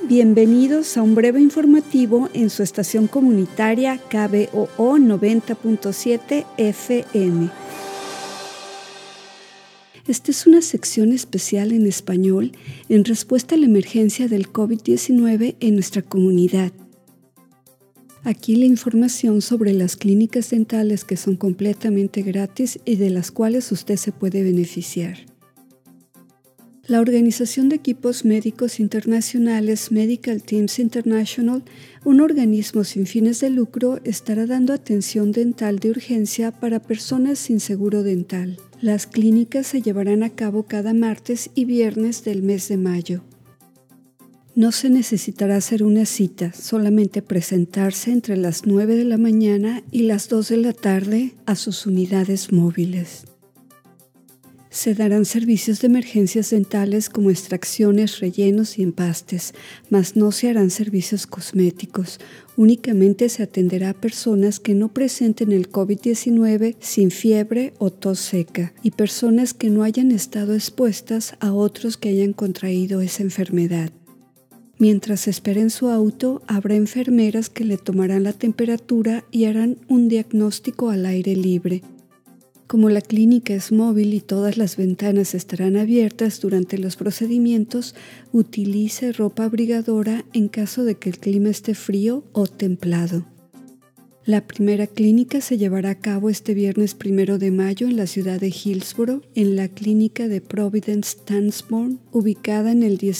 Bienvenidos a un breve informativo en su estación comunitaria KBOO 90.7 FM. Esta es una sección especial en español en respuesta a la emergencia del COVID-19 en nuestra comunidad. Aquí la información sobre las clínicas dentales que son completamente gratis y de las cuales usted se puede beneficiar. La Organización de Equipos Médicos Internacionales Medical Teams International, un organismo sin fines de lucro, estará dando atención dental de urgencia para personas sin seguro dental. Las clínicas se llevarán a cabo cada martes y viernes del mes de mayo. No se necesitará hacer una cita, solamente presentarse entre las 9 de la mañana y las 2 de la tarde a sus unidades móviles. Se darán servicios de emergencias dentales como extracciones, rellenos y empastes, mas no se harán servicios cosméticos. Únicamente se atenderá a personas que no presenten el COVID-19 sin fiebre o tos seca y personas que no hayan estado expuestas a otros que hayan contraído esa enfermedad. Mientras espera en su auto, habrá enfermeras que le tomarán la temperatura y harán un diagnóstico al aire libre. Como la clínica es móvil y todas las ventanas estarán abiertas durante los procedimientos, utilice ropa abrigadora en caso de que el clima esté frío o templado. La primera clínica se llevará a cabo este viernes 1 de mayo en la ciudad de Hillsboro, en la clínica de Providence Tansmore, ubicada en el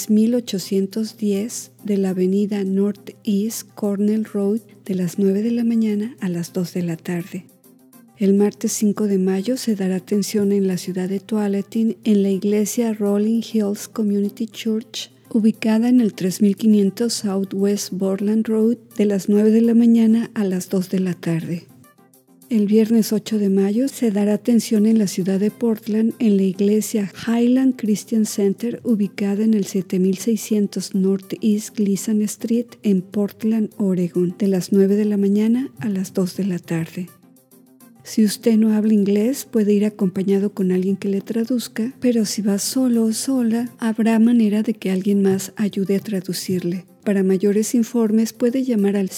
10.810 de la avenida Northeast Cornell Road, de las 9 de la mañana a las 2 de la tarde. El martes 5 de mayo se dará atención en la ciudad de Tualatin en la iglesia Rolling Hills Community Church, ubicada en el 3500 Southwest Borland Road, de las 9 de la mañana a las 2 de la tarde. El viernes 8 de mayo se dará atención en la ciudad de Portland en la iglesia Highland Christian Center, ubicada en el 7600 Northeast Gleason Street en Portland, Oregon, de las 9 de la mañana a las 2 de la tarde. Si usted no habla inglés, puede ir acompañado con alguien que le traduzca, pero si va solo o sola, habrá manera de que alguien más ayude a traducirle. Para mayores informes puede llamar al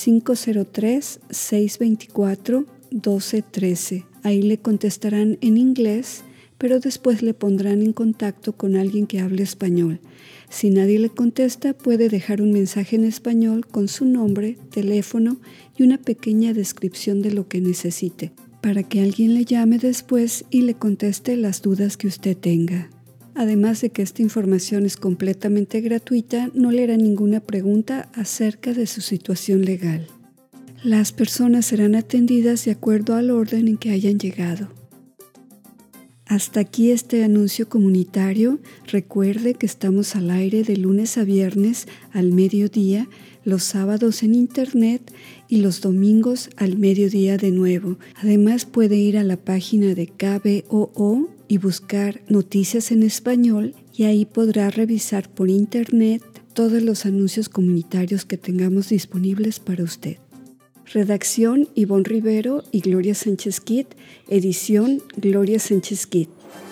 503-624-1213. Ahí le contestarán en inglés, pero después le pondrán en contacto con alguien que hable español. Si nadie le contesta, puede dejar un mensaje en español con su nombre, teléfono y una pequeña descripción de lo que necesite, para que alguien le llame después y le conteste las dudas que usted tenga. Además de que esta información es completamente gratuita, no le hará ninguna pregunta acerca de su situación legal. Las personas serán atendidas de acuerdo al orden en que hayan llegado. Hasta aquí este anuncio comunitario. Recuerde que estamos al aire de lunes a viernes al mediodía, los sábados en internet y los domingos al mediodía de nuevo. Además puede ir a la página de KBOO y buscar Noticias en Español y ahí podrá revisar por internet todos los anuncios comunitarios que tengamos disponibles para usted. Redacción Ivonne Rivero y Gloria Sánchez Kidd. Edición Gloria Sánchez Kidd.